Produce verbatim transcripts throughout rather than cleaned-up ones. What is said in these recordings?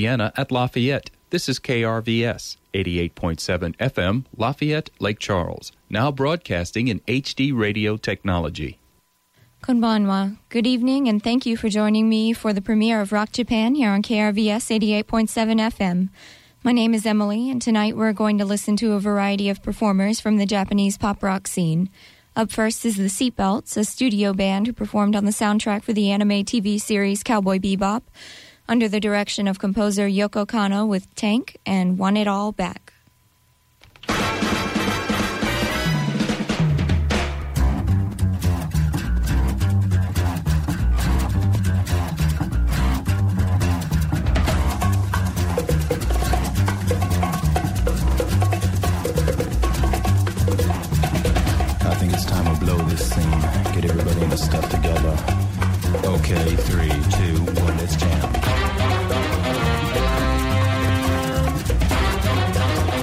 Louisiana at Lafayette. This is K R V S, eighty-eight point seven F M, Lafayette, Lake Charles, now broadcasting in H D radio technology. Konbanwa. Good evening, and thank you for joining me for the premiere of Rock Japan here on K R V S eighty-eight point seven F M. My name is Emily, and tonight we're going to listen to a variety of performers from the Japanese pop rock scene. Up first is the Seatbelts, a studio band who performed on the soundtrack for the anime T V series Cowboy Bebop, under the direction of composer Yoko Kanno with Tank and Want It All Back. Get everybody in the stuff together. Okay, three, two, one, let's jam.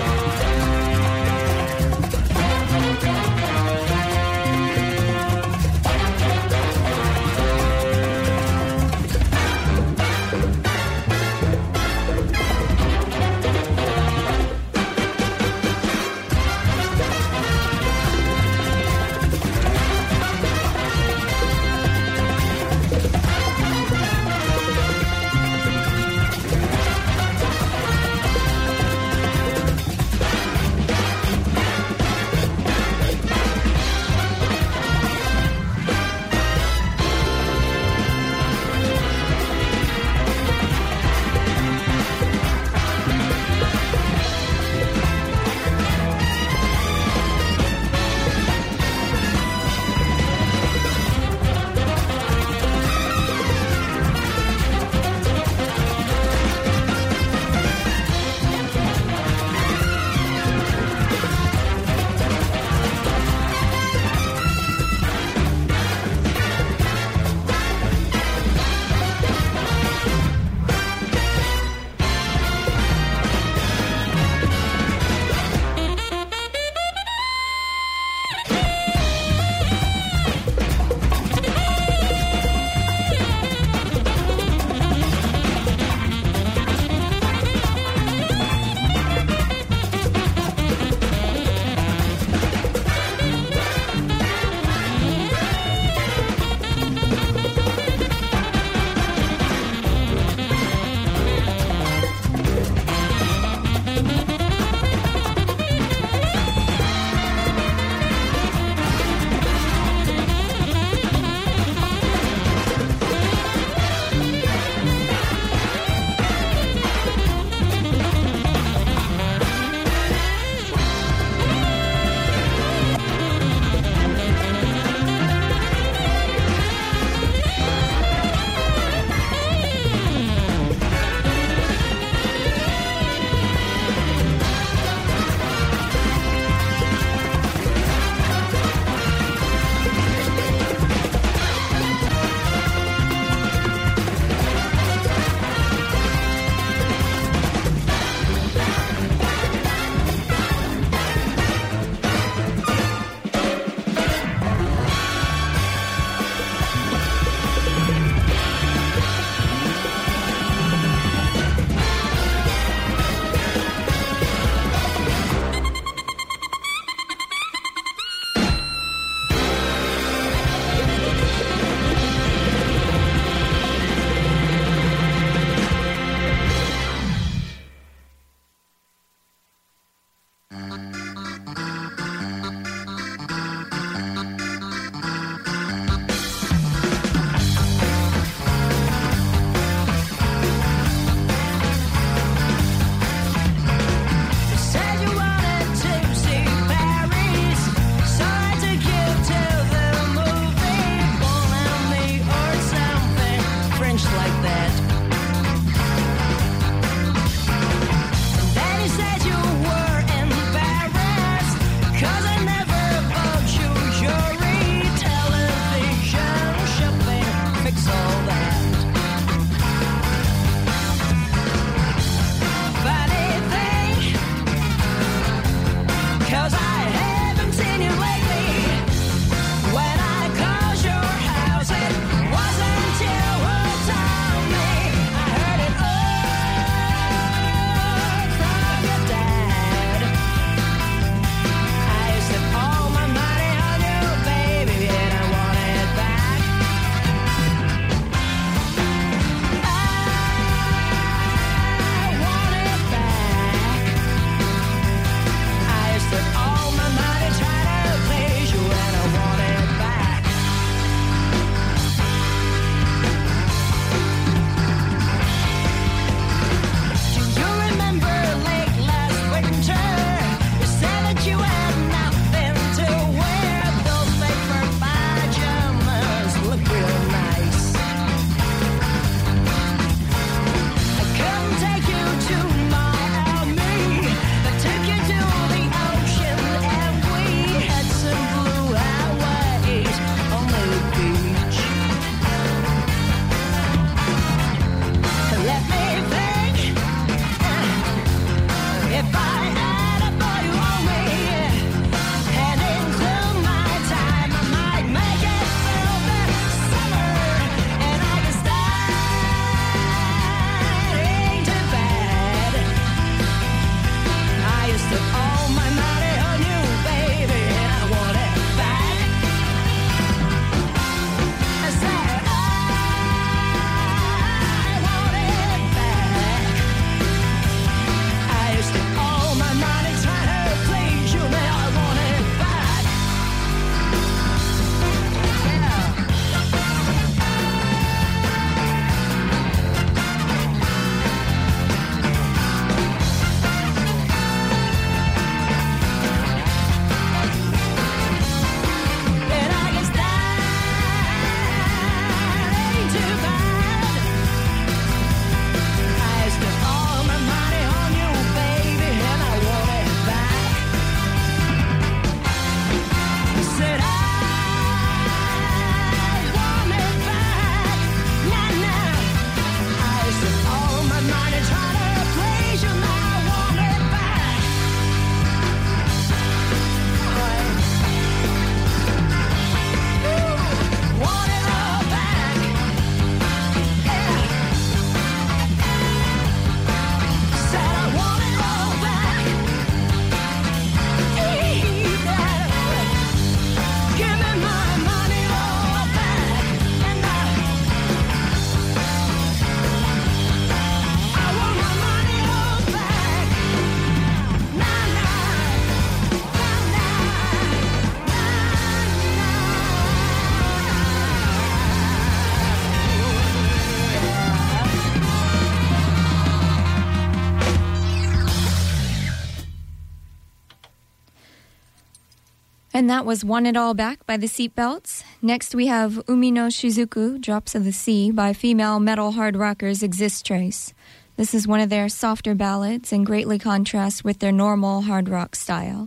And that was Want It All Back by the Seatbelts. Next we have Umi no Shizuku, Drops of the Sea, by female metal hard rockers Exist Trace. This is one of their softer ballads and greatly contrasts with their normal hard rock style.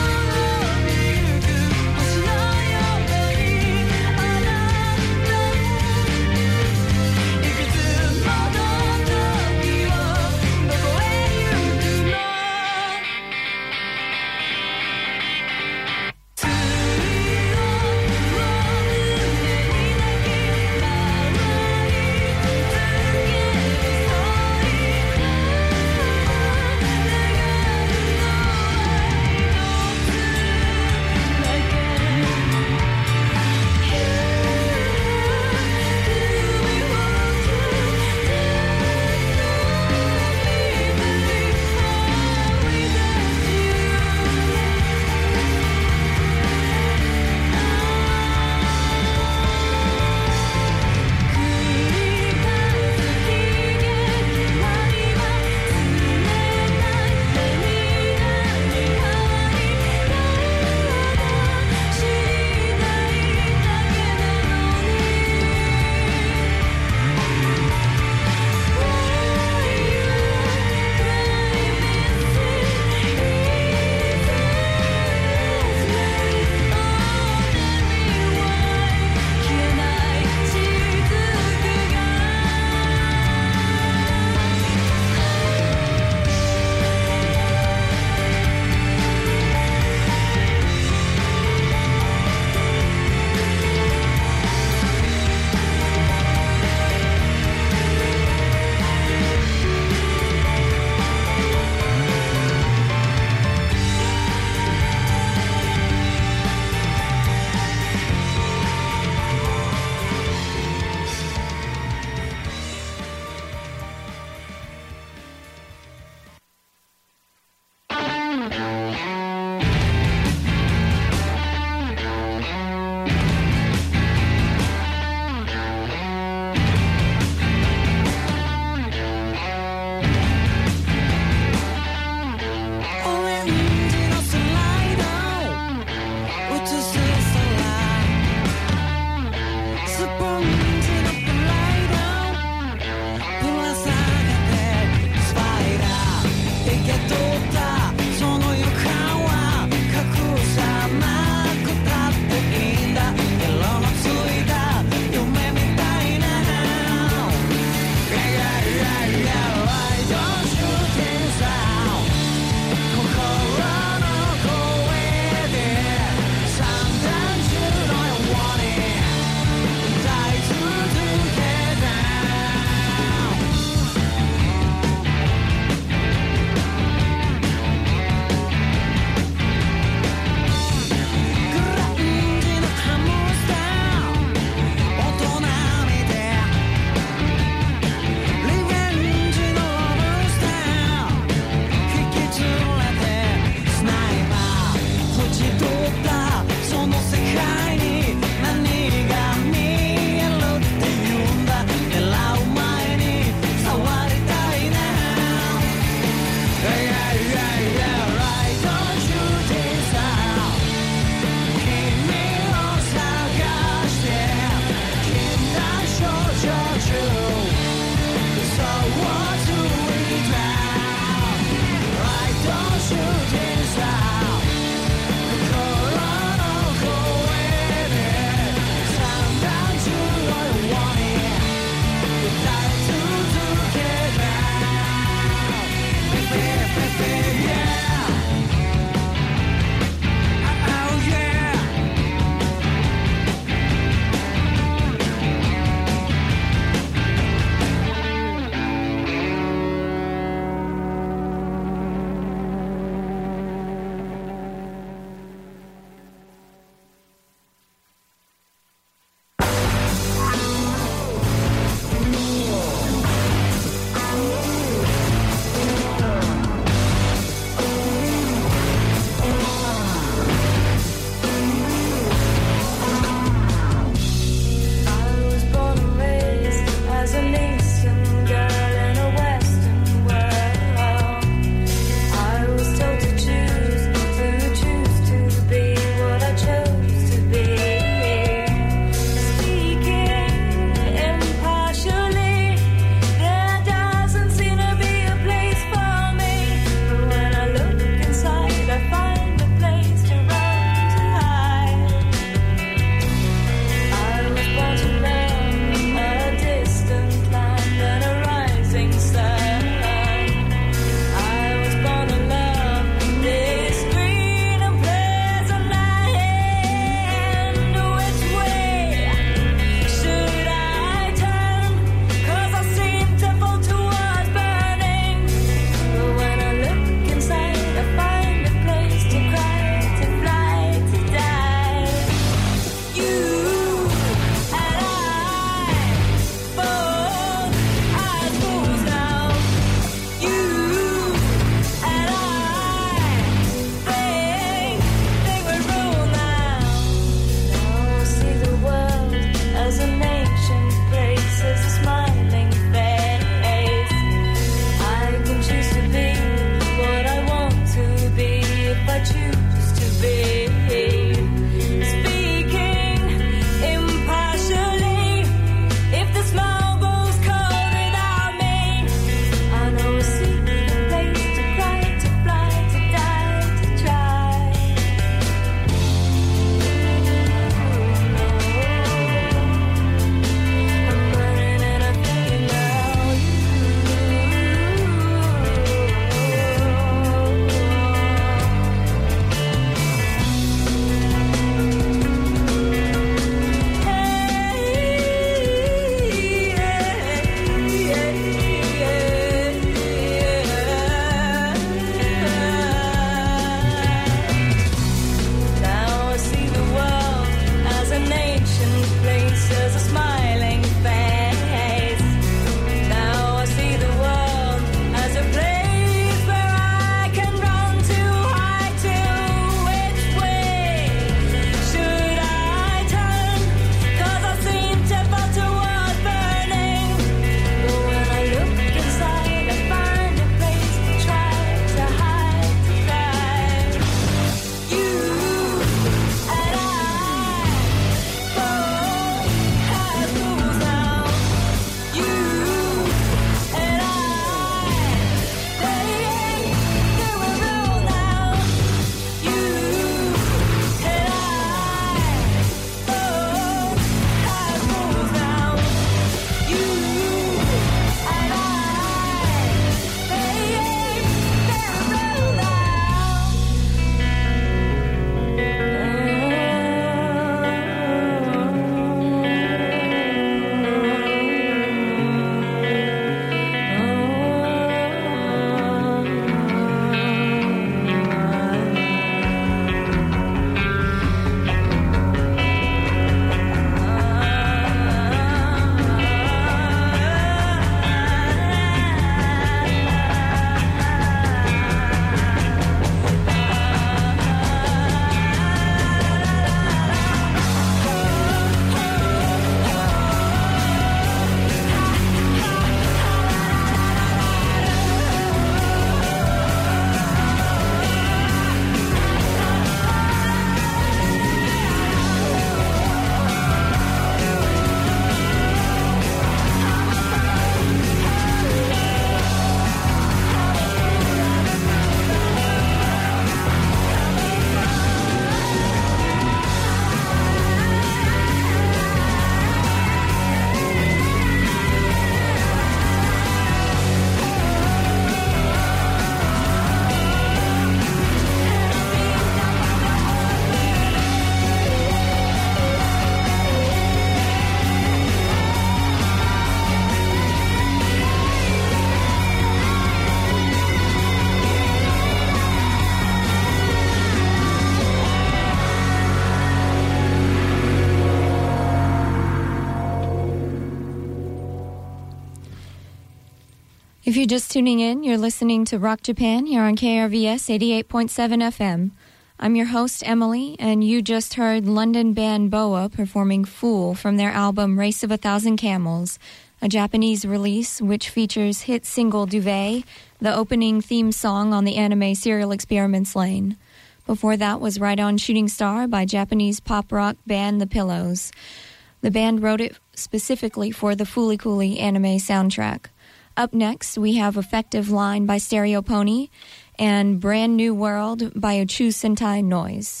If you're just tuning in, you're listening to Rock Japan here on K R V S eighty-eight point seven F M. I'm your host, Emily, and you just heard London band Boa performing Fool from their album Race of a Thousand Camels, a Japanese release which features hit single Duvet, the opening theme song on the anime Serial Experiments Lane. Before that was Right On Shooting Star by Japanese pop rock band The Pillows. The band wrote it specifically for the Fooly Cooly anime soundtrack. Up next, we have Effective Line by Stereo Pony and Brand New World by Ochu Sentai Noise.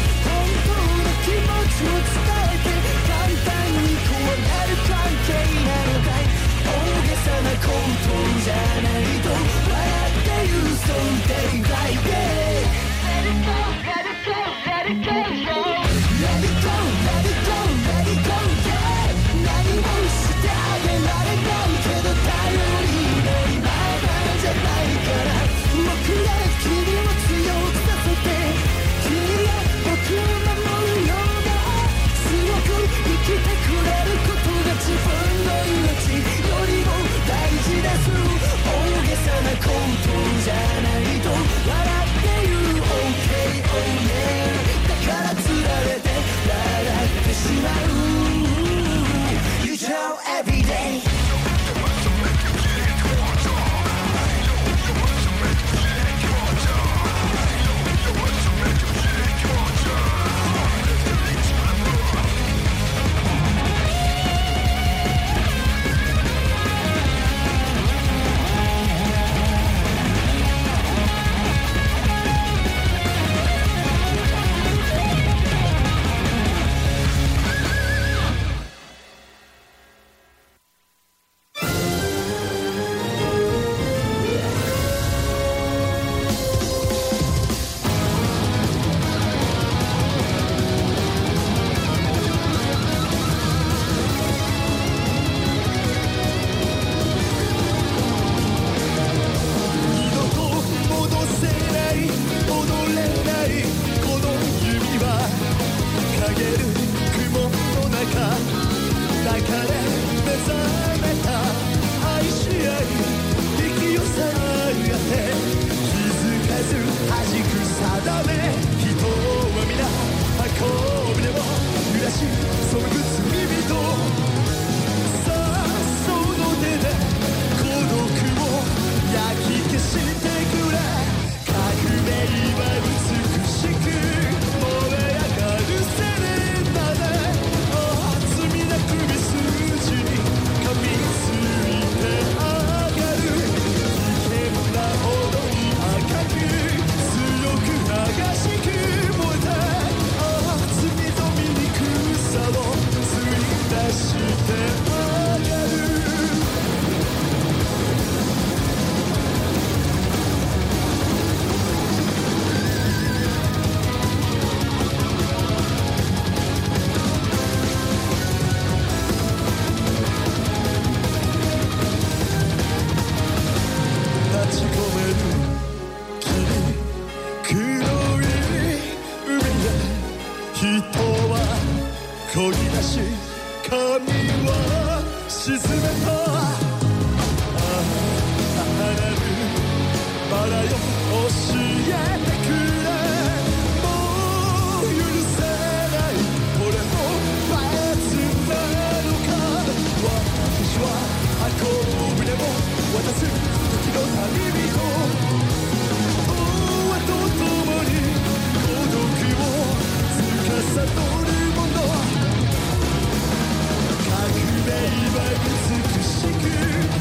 「簡単にこうなる関係なないと笑って言う So day by day Let it go, let it go, let it go, yeah Let it go, let it go, let it go, yeah 何もしてあげられないけど頼りないままじゃないから僕ら君を強くさせて君が僕を守るような強く生きてくれることが自分の命よりも大事です大げさなことじゃないと笑って言う OK, oh yeah だからつられて笑ってしまう You show every day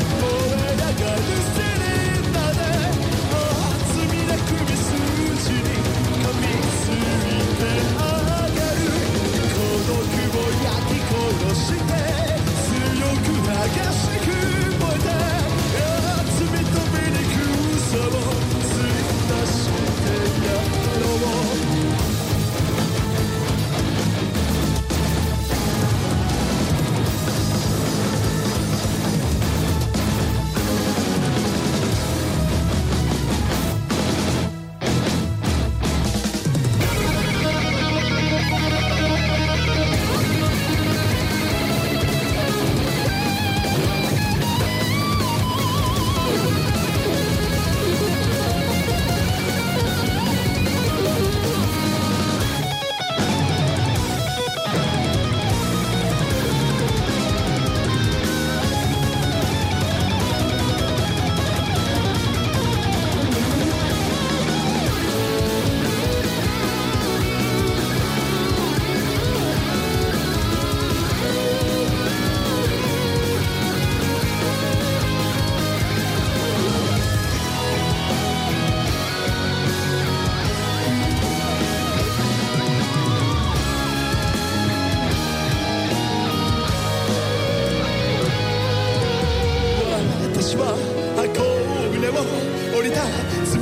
She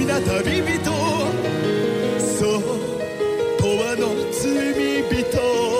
な旅人そう永遠の罪人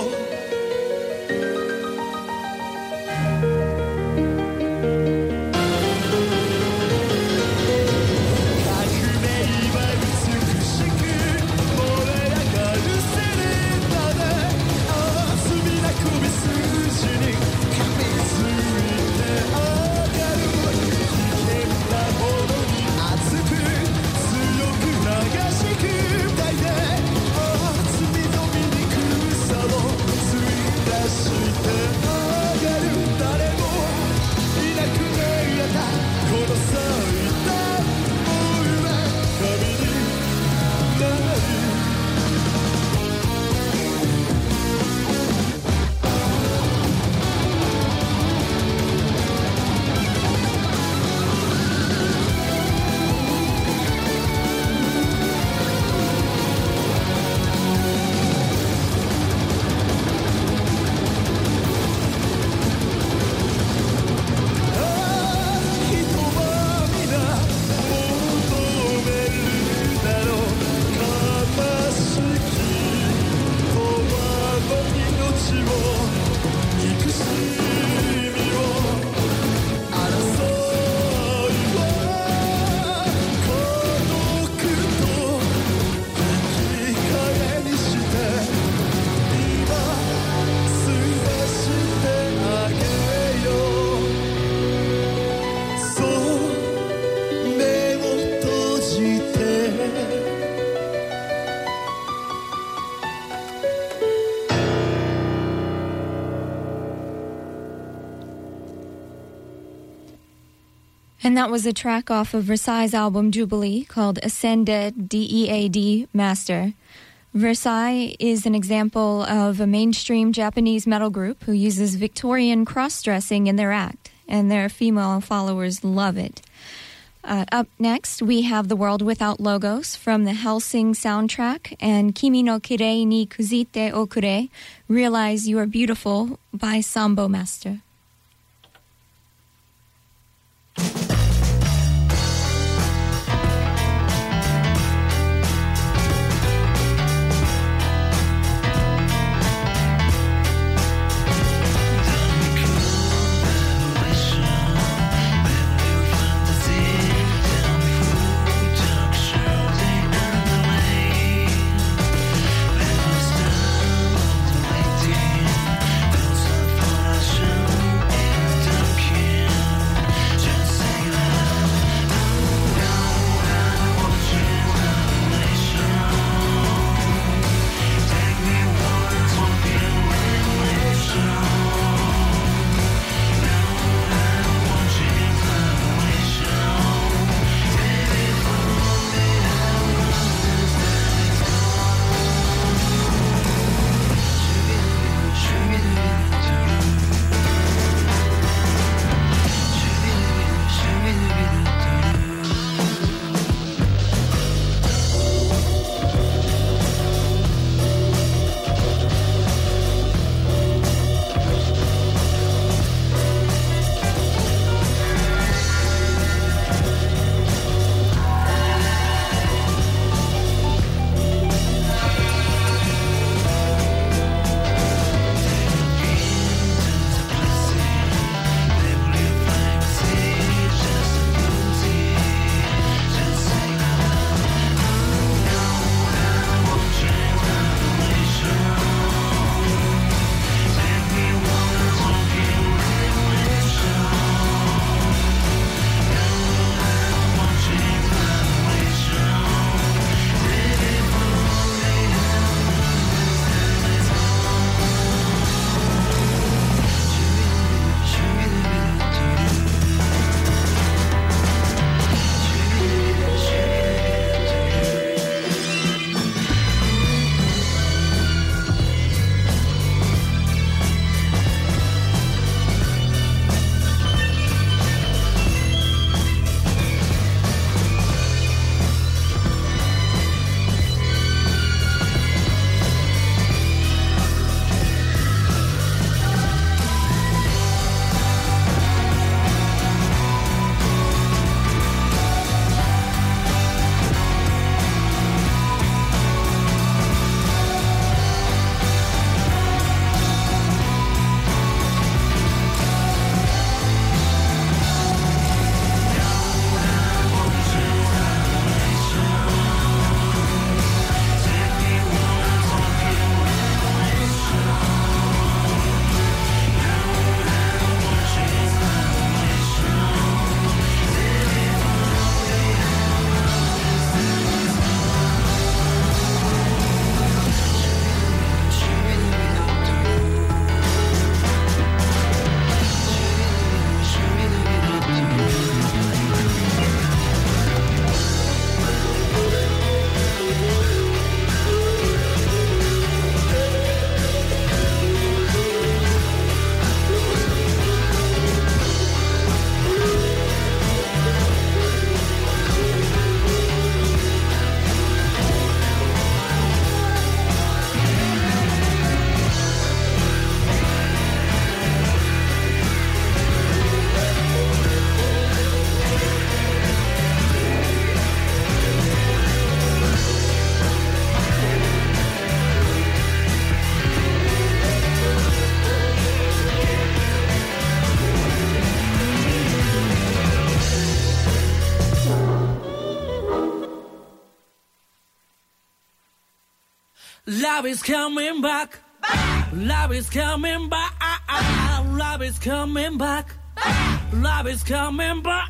And that was a track off of Versailles' album Jubilee called Ascended D E A D Master. Versailles is an example of a mainstream Japanese metal group who uses Victorian cross-dressing in their act, and their female followers love it. Uh, up next, we have The World Without Logos from the Hellsing soundtrack and Kimi no Kirei ni Kuzite Okure, Realize You Are Beautiful by Sambo Master. Show Love is coming back. Love is coming back. Love is coming back. Love is coming back.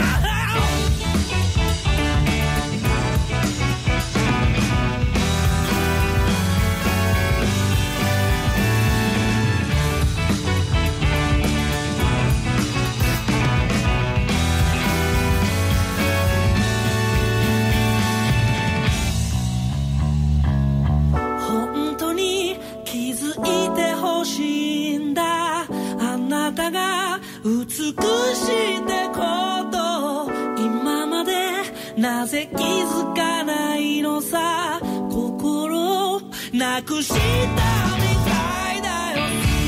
本当に気づいてほしいんだ。あなたが美しいってこと今までなぜ気づかないのさ。心なくしたみたいだよ。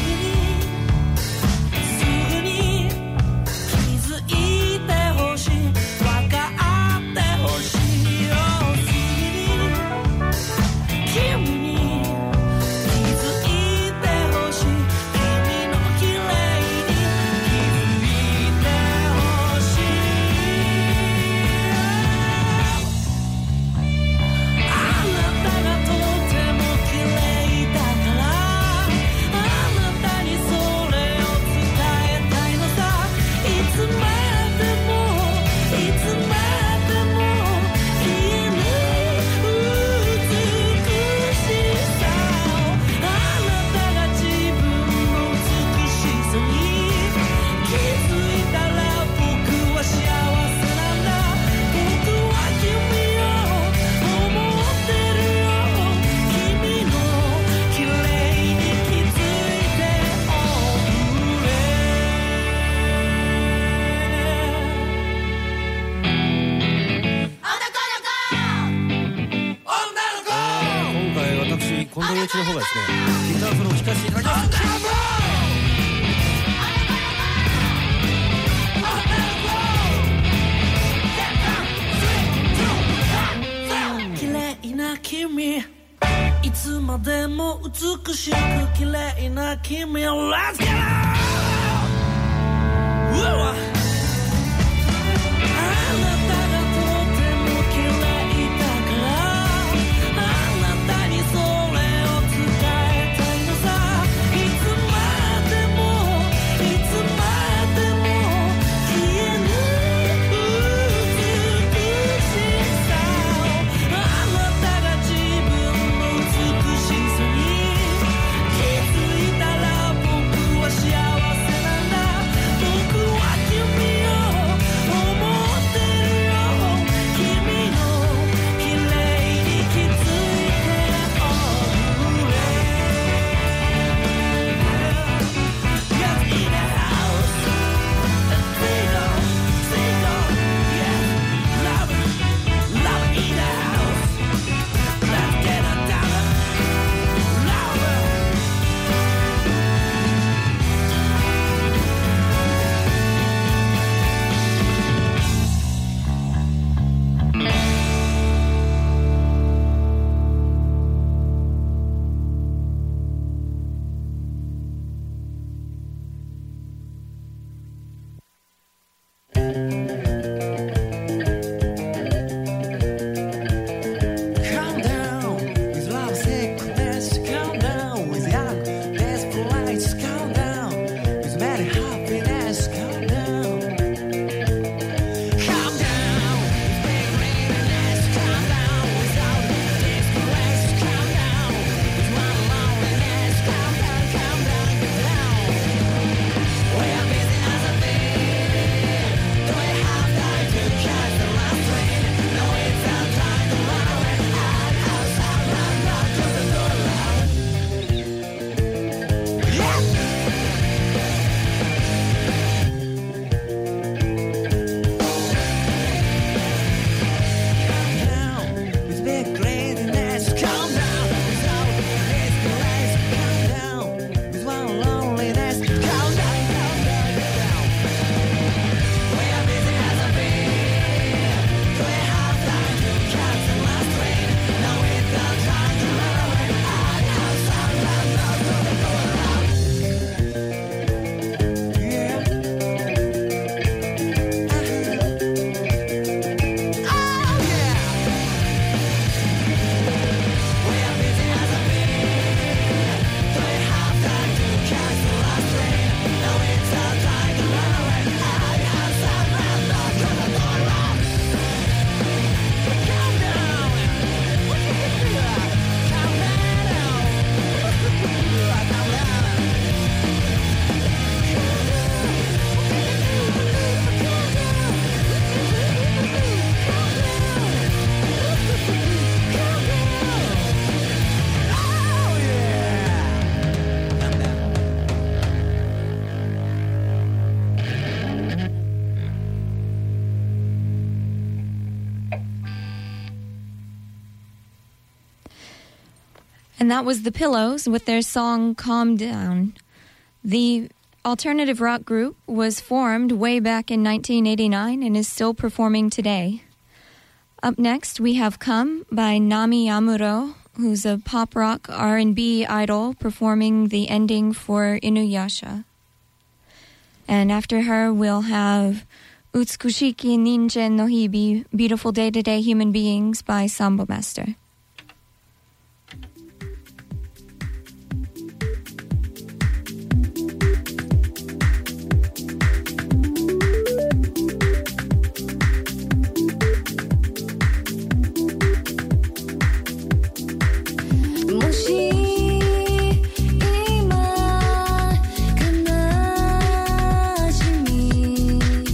すぐにすぐに気づいてほしい。分かってほしいよ。すぐに君に近藤陽一の方がですね、ギターソロを聴かせていただきます。綺麗な君、いつまでも美しく綺麗な君、 Let's get out! 幸せなんだ僕は君 And that was The Pillows with their song Calm Down. The alternative rock group was formed way back in nineteen eighty-nine and is still performing today. Up next, we have Come by Nami Amuro, who's a pop rock R and B idol performing the ending for Inuyasha. And after her, we'll have Utsukushiki Ninjen no Hibi, Beautiful Day-to-Day Human Beings by Sambo Master.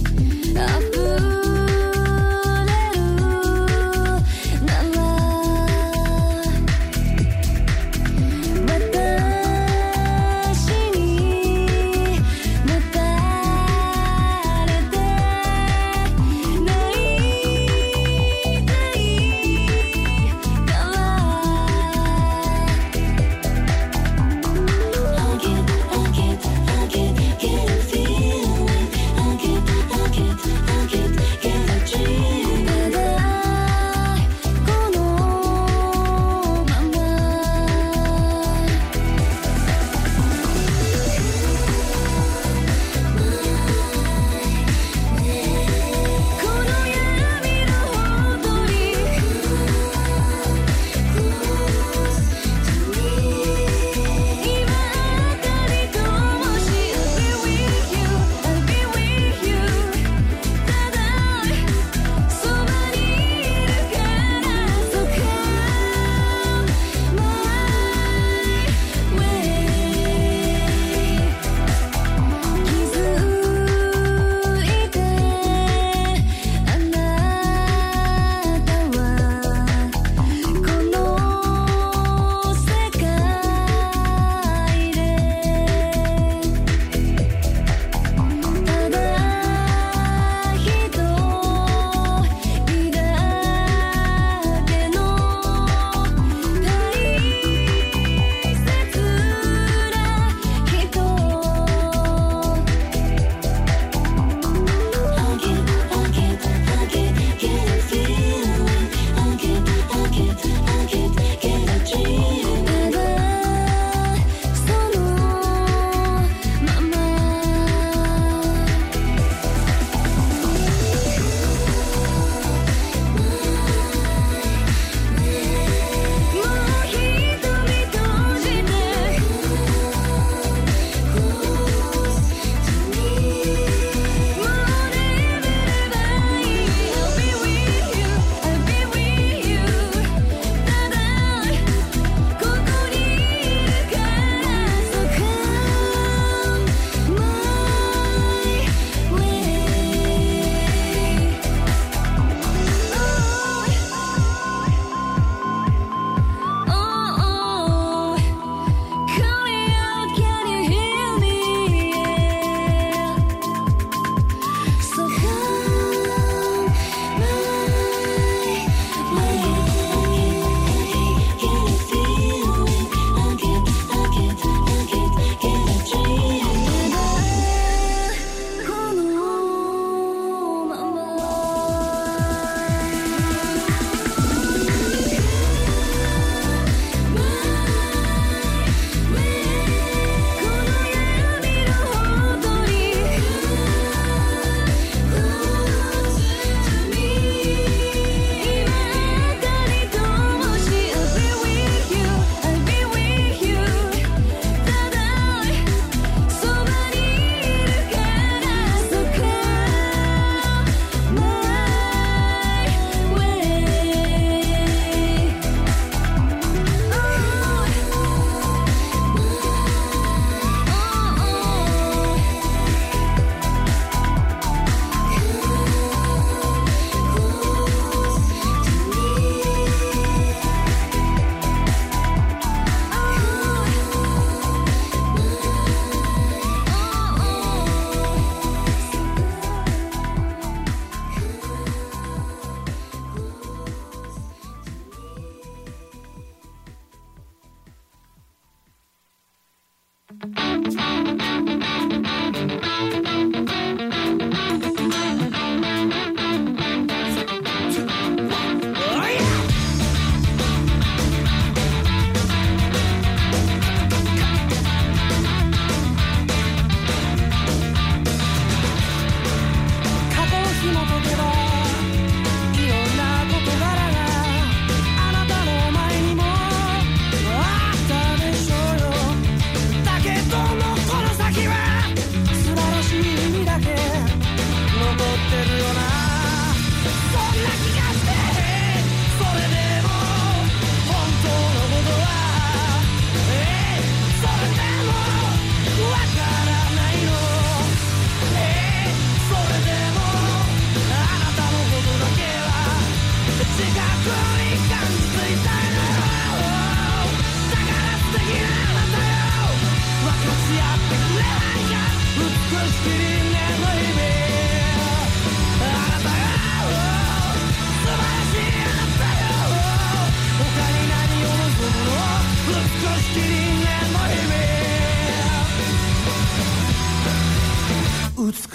La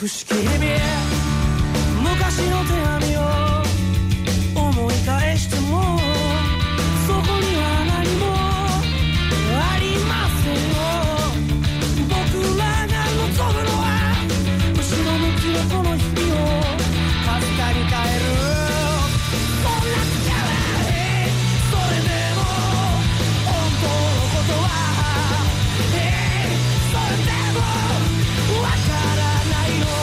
美しき日々昔の手紙を思い返してもそこには何もありませんよ僕らが望むのは後ろ向きのこの日々をかすかに変えるそんな力それでも本当のことはそれでもわからないの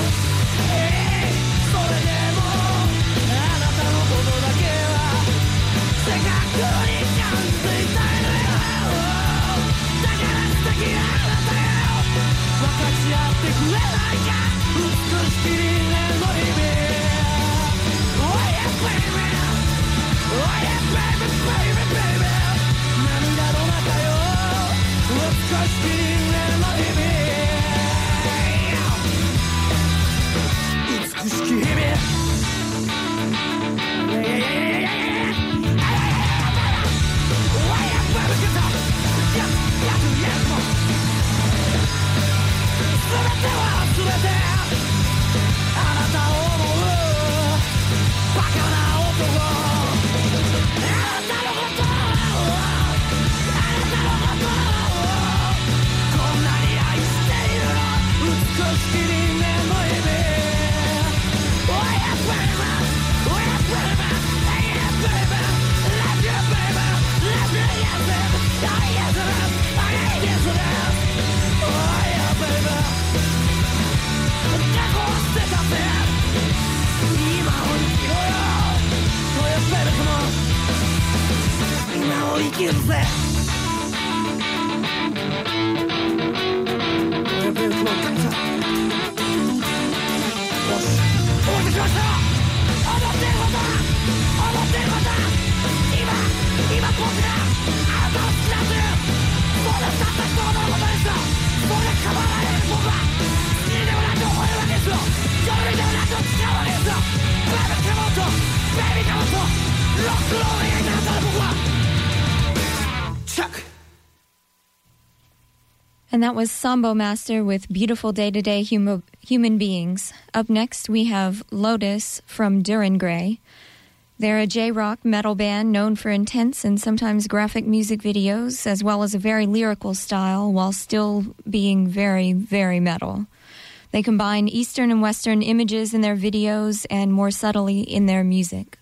それでもあなたのことだけは正確に感じたいのよだから素敵なあなたよ分かち合ってくれないか美しき人間の日々 Oh yeah baby Oh yeah baby baby baby 涙の中よ美しき人間の日々美しき日々 Yeah yeah yeah yeah yeah yeah Oh yeah baby get up Yeah yeah yeah yeah 全ては全てあなたを思うバカな男あなたのことあなたのことこんなに愛しているの美しき人間の日々 Oh yeah baby Oh yeah baby Yeah baby Love you baby Love you yes baby Oh yes baby Oh yes baby Oh yeah baby 過去は捨てたぜ今を生きろよそういうベルトも今を生きるぜそういうベルトもガンさよし終わってきましたよ思ってること思ってること今今僕があなたを好きだというそうだたった一言のことですよそれが構わない僕は好きでもなく吠えるわけですよ夜でもなく誓うわけですよベイビーカモンとベイビーカモンとロックロールになったら僕はチャック And that was Sambo Master with Beautiful Day-to-Day Humo- Human Beings. Up next, we have Lotus from Duran Gray. They're a J-rock metal band known for intense and sometimes graphic music videos, as well as a very lyrical style, while still being very, very metal. They combine Eastern and Western images in their videos and more subtly in their music.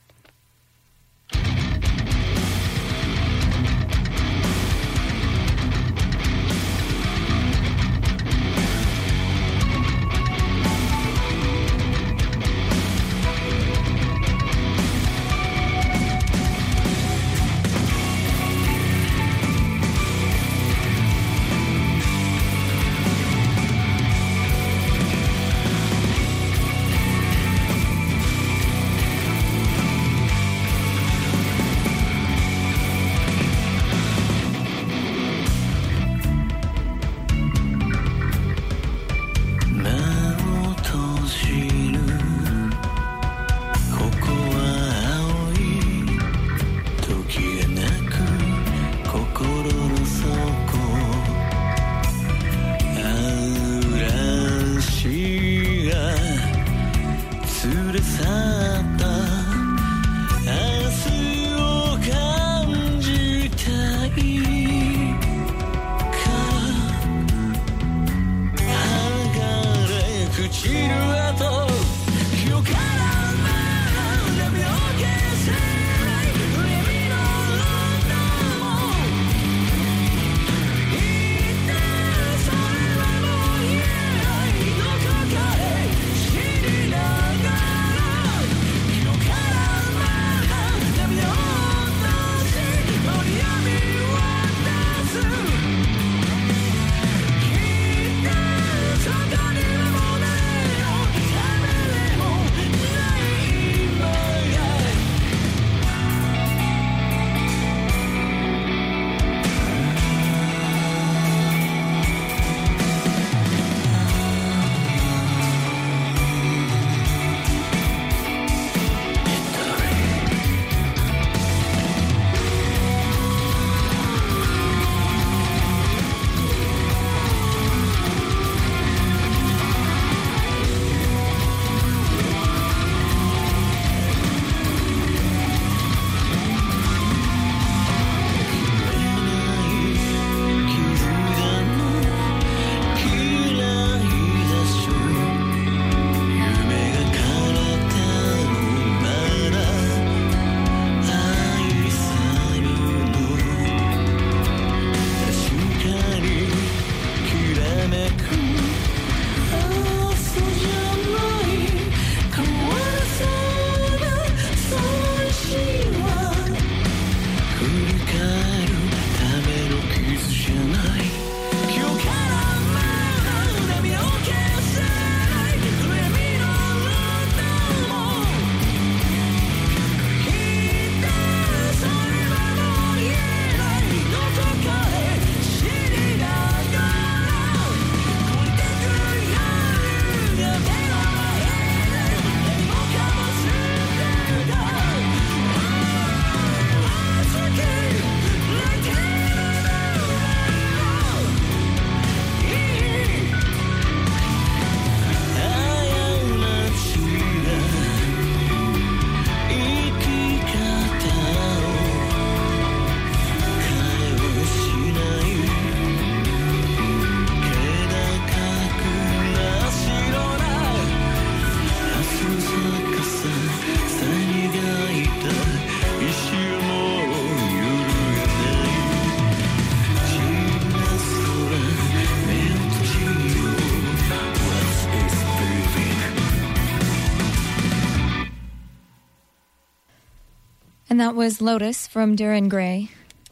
that was Lotus from Duran Gray.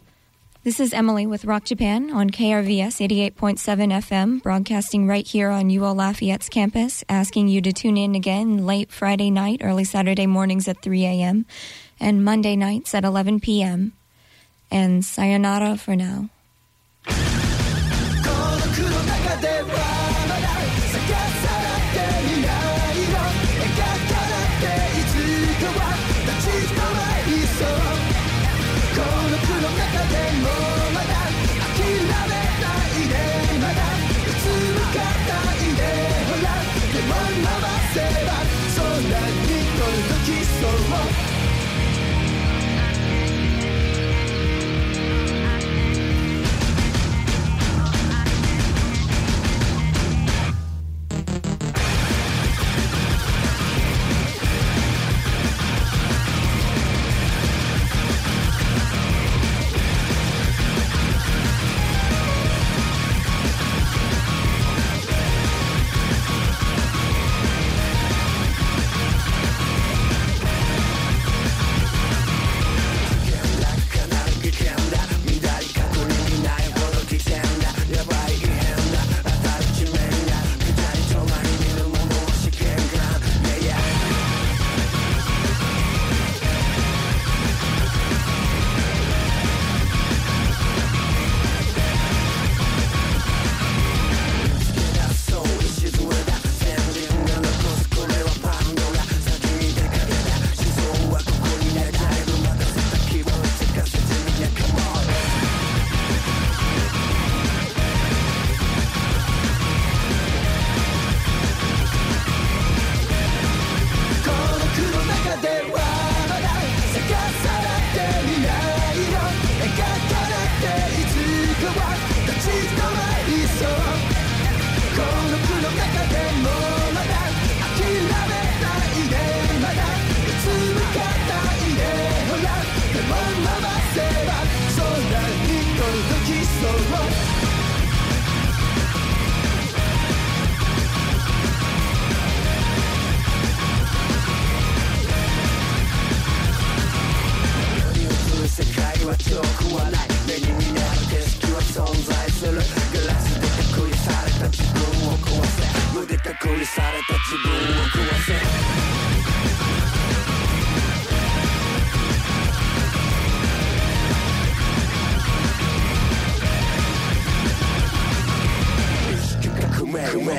This is Emily with Rock Japan on K R V S eighty-eight point seven F M, broadcasting right here on U O Lafayette's campus, asking you to tune in again late Friday night, early Saturday mornings at three a.m., and Monday nights at eleven p.m. And sayonara for now. された